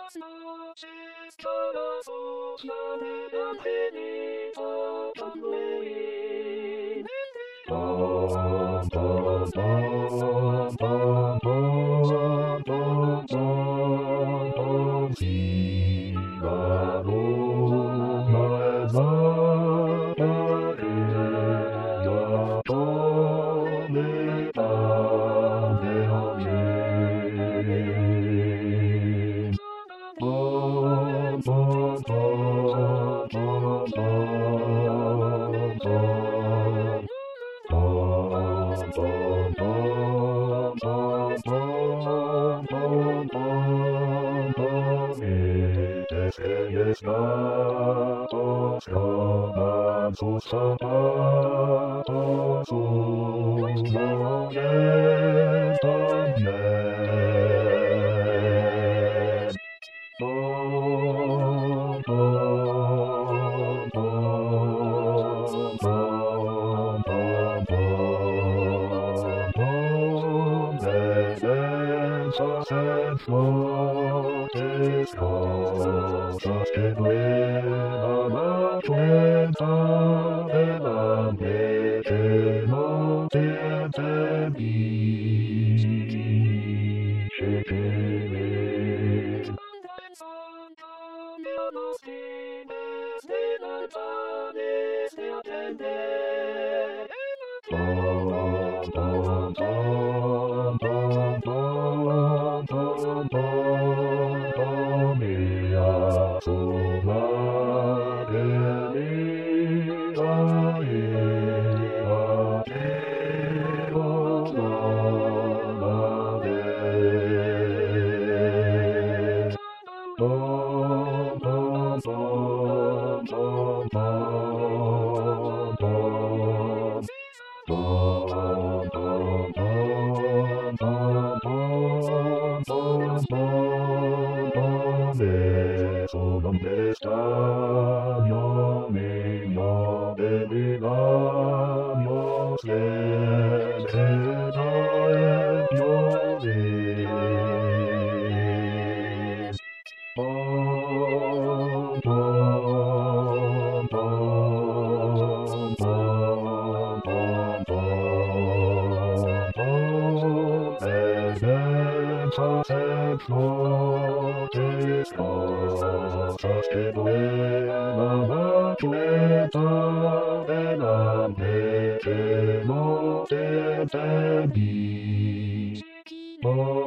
las noches cada voz de angelito también. Pam, pam, pam, pam, pam, pam, pam, pam, si la luna es amarilla, toneta de ayer. Pam, pam, pam, pam, pam, pam. Pam, pam, pam, pam, pam, pam, pam, pam. Y reyes gatos llaman sus zapatos, sus mujeres también. Pam, pam, pam, pam, pam, pam. Hacen flores cosas que vuelan a cuenta del hambre que no te entendí. Los fines de las panes de atender. Pam, pam, pam, pam, pam, pam, pam, pam, y asomar el día y adiós la vez. Pam, pam, pam, pam, pam, pam. Pam, pam, pam, pam, pam, pam, pam, pam. Eso donde está mi niño de mil años, le da el violín. Pam, pam, pam, pam, pam, pam. Hacen flores cosas que vuelan a cuenta del hambre que no te entendí.